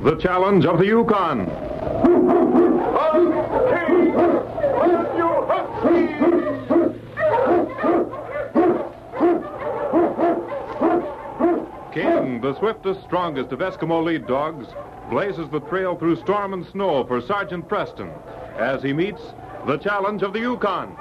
The challenge of the Yukon. King, the swiftest, strongest of Eskimo lead dogs, blazes the trail through storm and snow for Sergeant Preston as he meets the challenge of the Yukon.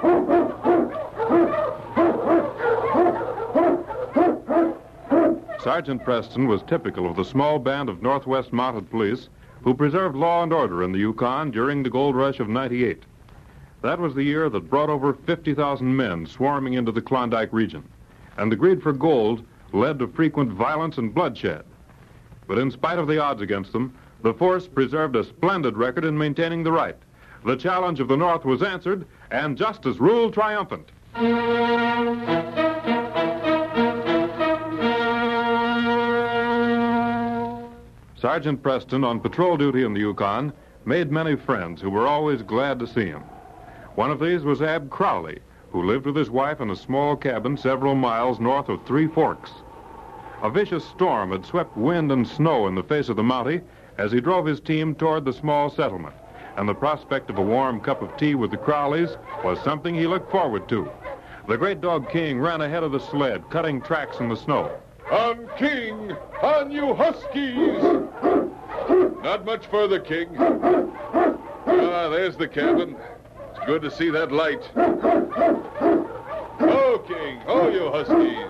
Sergeant Preston was typical of the small band of Northwest Mounted Police who preserved law and order in the Yukon during the gold rush of '98. That was the year that brought over 50,000 men swarming into the Klondike region, and the greed for gold led to frequent violence and bloodshed. But in spite of the odds against them, the force preserved a splendid record in maintaining the right. The challenge of the North was answered, and justice ruled triumphant. Sergeant Preston, on patrol duty in the Yukon, made many friends who were always glad to see him. One of these was Ab Crowley, who lived with his wife in a small cabin several miles north of Three Forks. A vicious storm had swept wind and snow in the face of the Mountie as he drove his team toward the small settlement, and the prospect of a warm cup of tea with the Crowleys was something he looked forward to. The great dog King ran ahead of the sled, cutting tracks in the snow. On King! On you Huskies! Not much further, King. Ah, there's the cabin. It's good to see that light. Oh, King! Oh, you Huskies!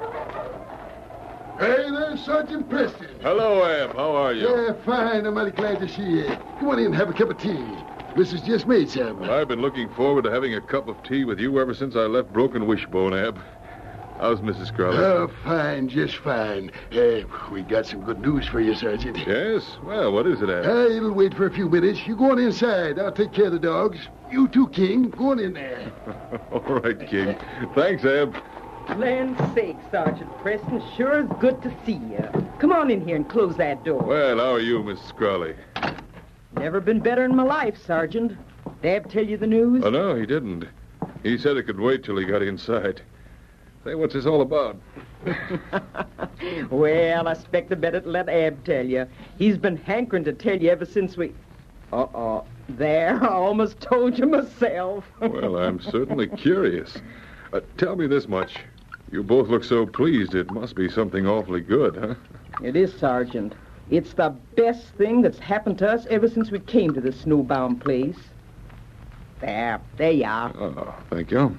Hey there, Sergeant Preston. Hello, Ab. How are you? Yeah, fine. I'm mighty glad to see you. Come on in and have a cup of tea. Mrs. just made some. I've been looking forward to having a cup of tea with you ever since I left Broken Wishbone, Ab. How's Mrs. Crowley? Oh, fine, just fine. We got some good news for you, Sergeant. Yes? Well, what is it, Ab? It'll wait for a few minutes. You go on inside. I'll take care of the dogs. You too, King. Go on in there. All right, King. Thanks, Ab. Land's sake, Sergeant Preston, sure is good to see you. Come on in here and close that door. Well, how are you, Mrs. Crowley? Never been better in my life, Sergeant. Dad tell you the news? Oh, no, he didn't. He said it could wait till he got inside. Say, what's this all about? Well, I expect I better let Ab tell you. He's been hankering to tell you ever since we... There, I almost told you myself. Well, I'm certainly curious. Tell me this much. You both look so pleased. It must be something awfully good, huh? It is, Sergeant. It's the best thing that's happened to us ever since we came to this snowbound place. There you are. Oh, thank you.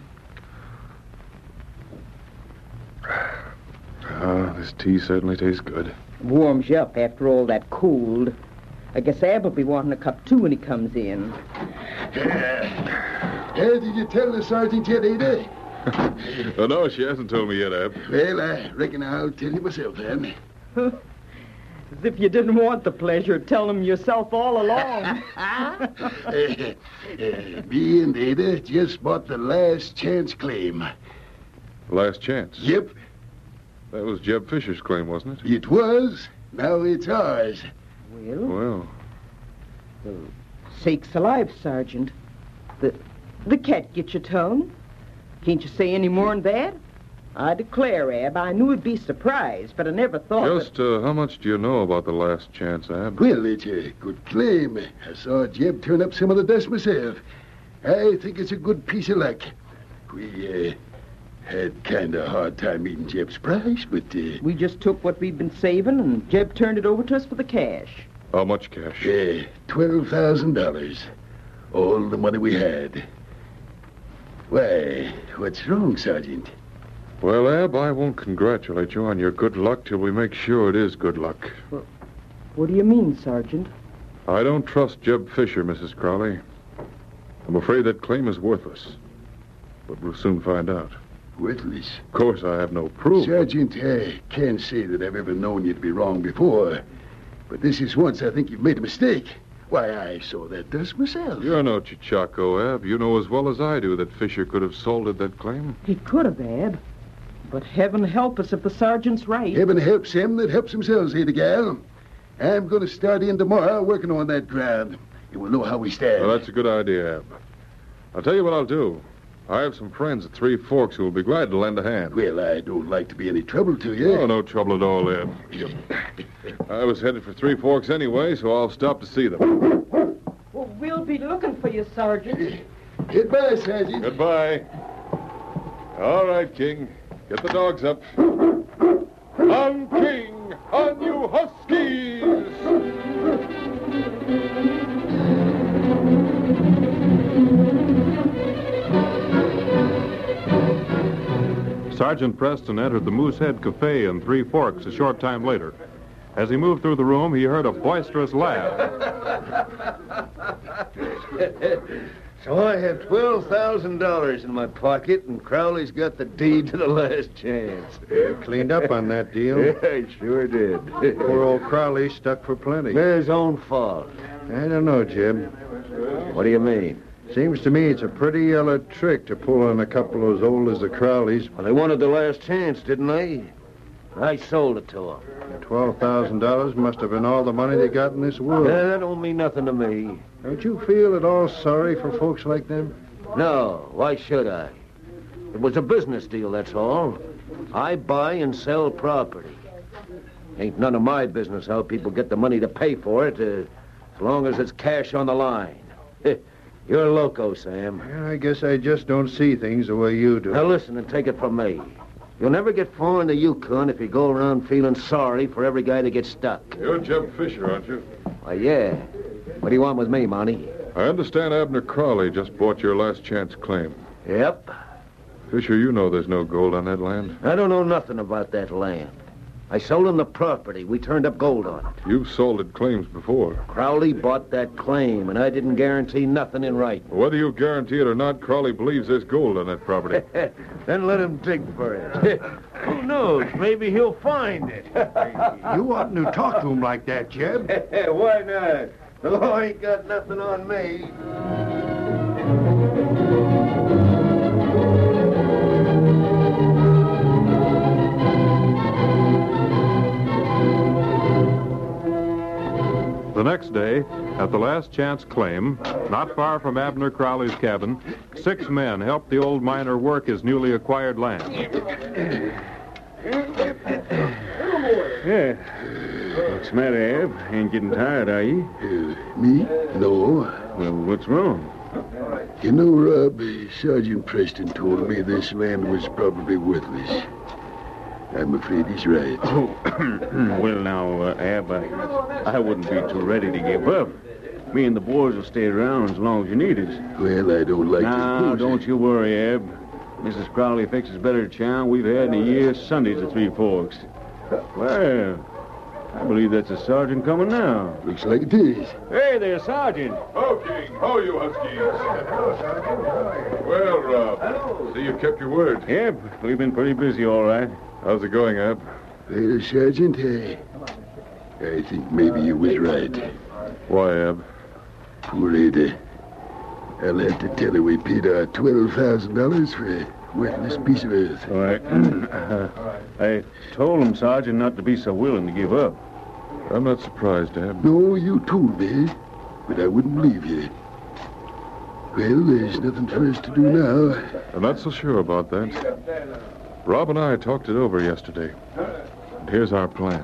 This tea certainly tastes good. Warms you up after all that cold. I guess Ab will be wanting a cup, too, when he comes in. Did you tell the sergeant yet, Ada? Oh, no, she hasn't told me yet, Ab. Well, I reckon I'll tell you myself, then. As if you didn't want the pleasure of telling him yourself all along. Me and Ada just bought the last chance claim. Last chance? Yep. That was Jeb Fisher's claim, wasn't it? It was. Now it's ours. Well. Sakes alive, Sergeant. The cat get your tongue? Can't you say any more than that? I declare, Ab, I knew you'd be surprised, but I never thought Just how much do you know about the last chance, Ab? Well, it's a good claim. I saw Jeb turn up some of the dust myself. I think it's a good piece of luck. We, had kind of a hard time meeting Jeb's price, but, We just took what we'd been saving, and Jeb turned it over to us for the cash. How much cash? $12,000. All the money we had. Why, what's wrong, Sergeant? Well, Ab, I won't congratulate you on your good luck till we make sure it is good luck. What do you mean, Sergeant? I don't trust Jeb Fisher, Mrs. Crowley. I'm afraid that claim is worthless. But we'll soon find out. Worthless? Of course, I have no proof. Sergeant, I can't say that I've ever known you to be wrong before. But this is once I think you've made a mistake. Why, I saw that dust myself. You're no Chichaco, Ab. You know as well as I do that Fisher could have salted that claim. He could have, Ab. But heaven help us if the sergeant's right. Heaven helps him that helps himself, eh, the gal? I'm going to start in tomorrow working on that ground. And we'll know how we stand. Well, that's a good idea, Ab. I'll tell you what I'll do. I have some friends at Three Forks who will be glad to lend a hand. Well, I don't like to be any trouble to you. Oh, no trouble at all, Eb. I was headed for Three Forks anyway, so I'll stop to see them. Well, we'll be looking for you, Sergeant. Goodbye, Sergeant. Goodbye. All right, King. Get the dogs up. On King! On you Huskies! Sergeant Preston entered the Moosehead Cafe in Three Forks a short time later. As he moved through the room, he heard a boisterous laugh. So I have $12,000 in my pocket, and Crowley's got the deed to the last chance. You cleaned up on that deal. Yeah, I sure did. Poor old Crowley stuck for plenty. His own fault. I don't know, Jim. What do you mean? Seems to me it's a pretty yellow trick to pull on a couple as old as the Crowleys. Well, they wanted the last chance, didn't they? I sold it to them. $12,000 must have been all the money they got in this world. That don't mean nothing to me. Don't you feel at all sorry for folks like them? No, why should I? It was a business deal, that's all. I buy and sell property. Ain't none of my business how people get the money to pay for it, as long as it's cash on the line. You're loco, Sam. Yeah, I guess I just don't see things the way you do. Now listen and take it from me. You'll never get far in the Yukon if you go around feeling sorry for every guy that gets stuck. You're Jeb Fisher, aren't you? Why, yeah. What do you want with me, Monty? I understand Abner Crowley just bought your last chance claim. Yep. Fisher, you know there's no gold on that land. I don't know nothing about that land. I sold him the property. We turned up gold on it. You've sold it claims before. Crowley bought that claim, and I didn't guarantee nothing in writing. Whether you guarantee it or not, Crowley believes there's gold on that property. Then let him dig for it. Who knows? Maybe he'll find it. You oughtn't to talk to him like that, Jeb. Why not? The law ain't got nothing on me. The next day, at the last chance claim, not far from Abner Crowley's cabin, 6 men helped the old miner work his newly acquired land. Yeah. What's the matter, Ab? Ain't getting tired, are you? Me? No. Well, what's wrong? You know, Rob, Sergeant Preston told me this land was probably worthless. I'm afraid he's right. Oh, well, now, Ab, I wouldn't be too ready to give up. Me and the boys will stay around as long as you need us. Well, I don't like Now, to... don't you worry, Ab. Mrs. Crowley fixes better chow we've had in a year Sundays at Three Forks. Well, I believe that's a sergeant coming now. Looks like it is. Hey there, Sergeant. Ho, King. Ho, you Huskies. Well, Rob, see you kept your word. Yep, we've been pretty busy, all right. How's it going, Ab? Well, Sergeant, I think maybe you was right. Why, Ab? Poor Ada. I'll have to tell her we paid our $12,000 for a worthless piece of earth. All right. I told him, Sergeant, not to be so willing to give up. I'm not surprised, Ab. No, you told me, but I wouldn't believe you. Well, there's nothing for us to do now. I'm not so sure about that. Rob and I talked it over yesterday. And here's our plan.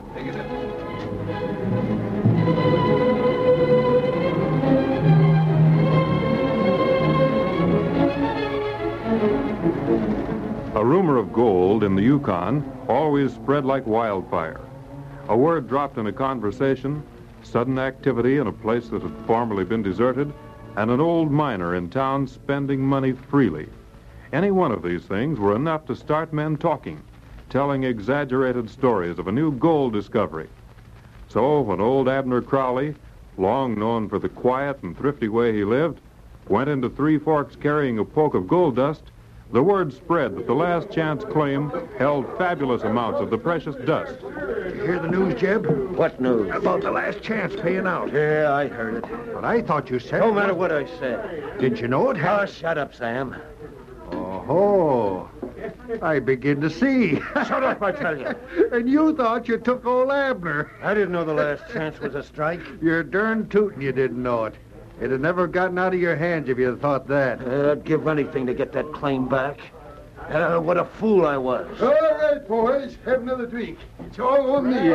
A rumor of gold in the Yukon always spread like wildfire. A word dropped in a conversation, sudden activity in a place that had formerly been deserted, and an old miner in town spending money freely. Any one of these things were enough to start men talking, telling exaggerated stories of a new gold discovery. So when old Abner Crowley, long known for the quiet and thrifty way he lived, went into Three Forks carrying a poke of gold dust, the word spread that the last chance claim held fabulous amounts of the precious dust. You hear the news, Jeb? What news? About the last chance paying out. Yeah, I heard it. But I thought you said... No matter what I said. Did you know it Oh, had... shut up, Sam. Oh, I begin to see. Shut up, I tell you. And you thought you took old Abner. I didn't know the last chance was a strike. You're darn tootin' you didn't know it. It'd have never gotten out of your hands if you'd thought that. I'd give anything to get that claim back. What a fool I was. All right, boys. Have another drink. It's all on me.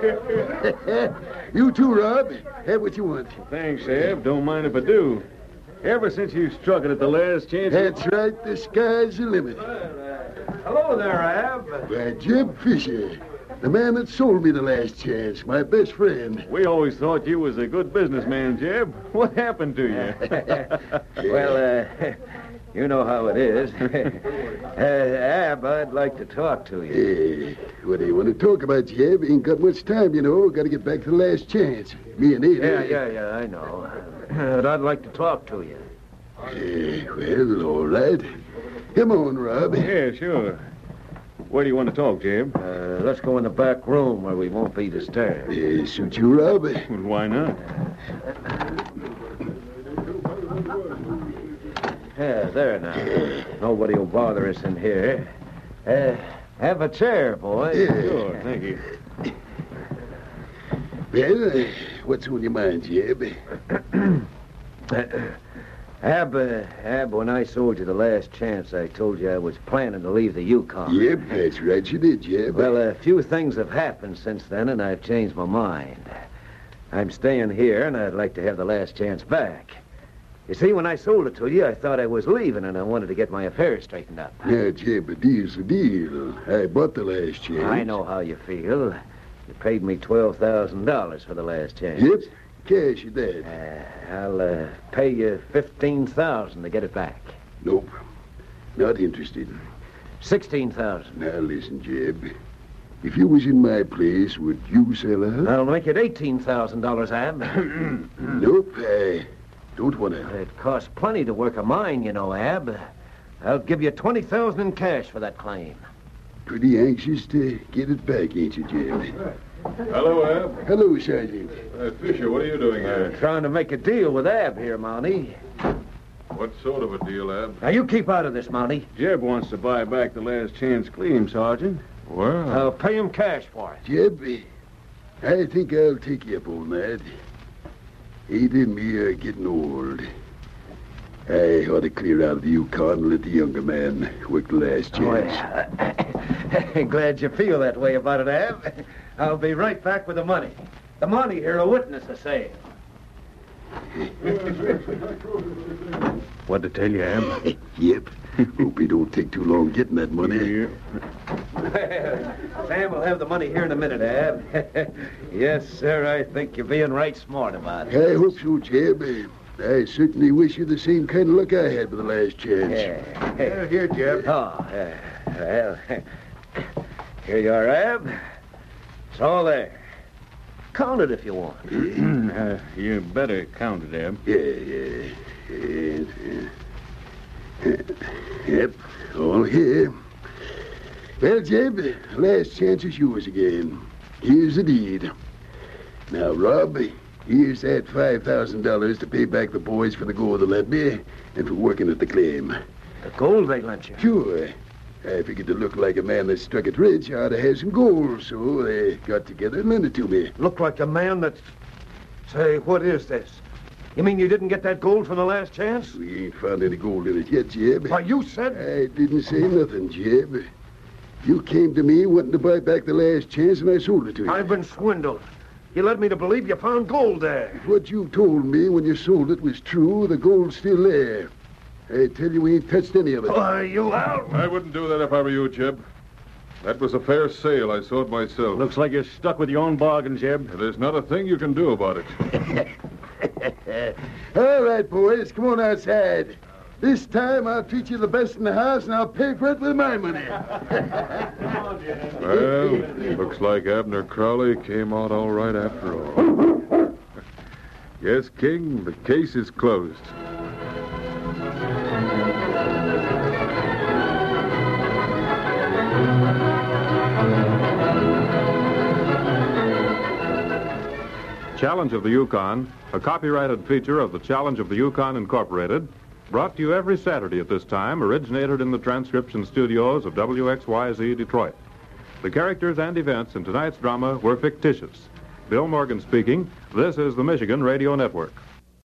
You too, Rob. Have what you want. Thanks, Ab. Don't mind if I do. Ever since you struck it at the last chance... That's right. The sky's the limit. Hello there, Ab. Why, Jeb Fisher. The man that sold me the last chance. My best friend. We always thought you was a good businessman, Jeb. What happened to you? Well, you know how it is. Ab, I'd like to talk to you. What do you want to talk about, Jeb? Ain't got much time, you know. Got to get back to the last chance. Me and Ada. Yeah, I know. But I'd like to talk to you. Well, all right. Come on, Rob. Yeah, sure. Where do you want to talk, Jeb? Let's go in the back room where we won't be disturbed. Suit you, Rob? Well, why not? Yeah, there now. Nobody will bother us in here. Have a chair, boy. Sure, thank you. Well, what's on your mind, Jeb? Ab, when I sold you the last chance, I told you I was planning to leave the Yukon. Yep, that's right, you did, Jeb. Well, a few things have happened since then, and I've changed my mind. I'm staying here, and I'd like to have the last chance back. You see, when I sold it to you, I thought I was leaving, and I wanted to get my affairs straightened up. Now, Jeb, a deal's a deal. I bought the last chance. I know how you feel. You paid me $12,000 for the last chance. Yep, cash at that. I'll pay you $15,000 to get it back. Nope, not interested. $16,000. Now, listen, Jeb. If you was in my place, would you sell her? I'll make it $18,000, Ab. Nope, I don't want to. It costs plenty to work a mine, you know, Ab. I'll give you $20,000 in cash for that claim. Pretty anxious to get it back, ain't you, Jeb? Hello, Ab. Hello, Sergeant. Fisher, what are you doing here? Trying to make a deal with Ab here, Mountie. What sort of a deal, Ab? Now, you keep out of this, Mountie. Jeb wants to buy back the last chance claim, Sergeant. Well, I'll pay him cash for it. Jeb, I think I'll take you up on that. Ada and me are getting old. I ought to clear out of the Yukon and let the younger man work the last chance. Glad you feel that way about it, Ab. I'll be right back with the money. The money here will witness the sale. What to tell you, Ab? Yep. Hope he don't take too long getting that money. Sam will have the money here in a minute, Ab. Yes, sir, I think you're being right smart about it. I hope so, Jeb. I certainly wish you the same kind of luck I had with the last chance. Here, Jeb. Oh, well, here you are, Ab. It's all there. Count it if you want. You better count it, Ab. Yep, all here. Well, Jeb, last chance is yours again. Here's the deed. Now, Rob, here's that $5,000 to pay back the boys for the gold they lent me and for working at the claim. The gold they lent you? Sure. I figured to look like a man that struck it rich, I ought to have some gold, so they got together and lent it to me. Look like a man that... Say, what is this? You mean you didn't get that gold from the last chance? We ain't found any gold in it yet, Jeb. Why, you said... I didn't say nothing, Jeb. You came to me wanting to buy back the last chance, and I sold it to you. I've been swindled. You led me to believe you found gold there. If what you told me when you sold it was true, the gold's still there. I tell you, we ain't touched any of it. Why, you out? I wouldn't do that if I were you, Jeb. That was a fair sale. I saw it myself. Looks like you're stuck with your own bargain, Jeb. There's not a thing you can do about it. All right, boys, come on outside. This time I'll treat you the best in the house, and I'll pay for it with my money. Well, looks like Abner Crowley came out all right after all. Yes, King, the case is closed. Challenge of the Yukon, a copyrighted feature of the Challenge of the Yukon Incorporated, brought to you every Saturday at this time, originated in the transcription studios of WXYZ Detroit. The characters and events in tonight's drama were fictitious. Bill Morgan speaking. This is the Michigan Radio Network.